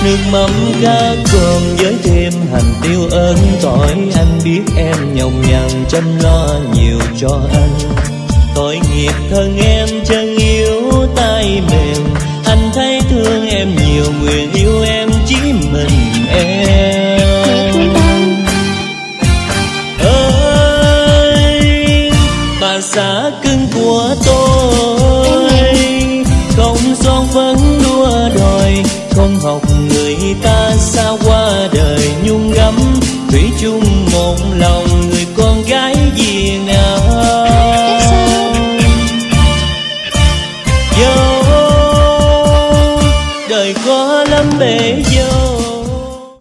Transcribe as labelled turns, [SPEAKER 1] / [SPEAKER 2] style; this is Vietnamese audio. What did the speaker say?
[SPEAKER 1] nước mắm cá cơm với thêm hành tiêu ớt tỏi. Anh biết em nhọc nhằn chăm lo nhiều cho anh. Tội nghiệp thân em chân yếu tay mềm. Anh thấy thương em nhiều, nguyện yêu em chỉ mình em. Ơi bà xã cưng của tôi, không son phấn đua đòi, không học người ta xa qua đời nhung gấm. Thủy chung một lòng